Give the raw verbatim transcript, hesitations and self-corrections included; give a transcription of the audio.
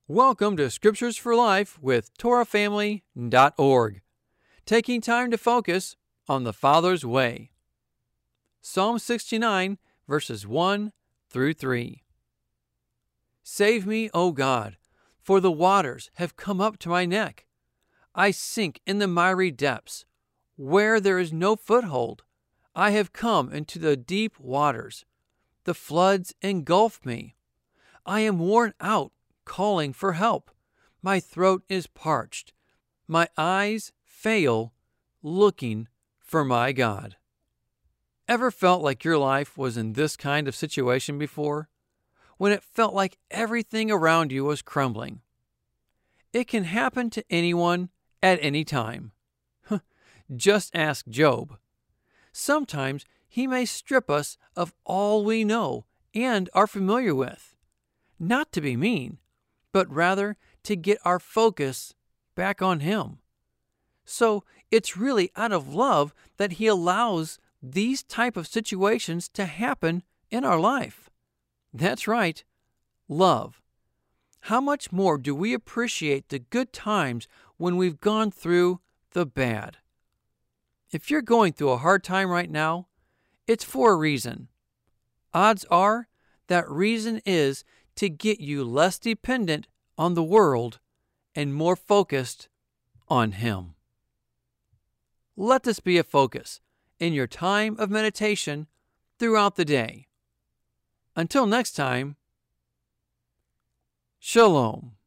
Welcome to Scriptures for Life with Torah Family dot org, taking time to focus on the Father's way. Psalm sixty-nine, verses one through three. Save me, O God, for the waters have come up to my neck. I sink in the miry depths, where there is no foothold. I have come into the deep waters. The floods engulf me. I am worn out, calling for help. My throat is parched. My eyes fail, looking for my God. Ever felt like your life was in this kind of situation before? When it felt like everything around you was crumbling. It can happen to anyone at any time. Just ask Job. Sometimes he may strip us of all we know and are familiar with. Not to be mean, but rather to get our focus back on him. So it's really out of love that he allows these type of situations to happen in our life. That's right, love. How much more do we appreciate the good times when we've gone through the bad? If you're going through a hard time right now, it's for a reason. Odds are that reason is to get you less dependent on the world and more focused on Him. Let this be a focus in your time of meditation throughout the day. Until next time, Shalom.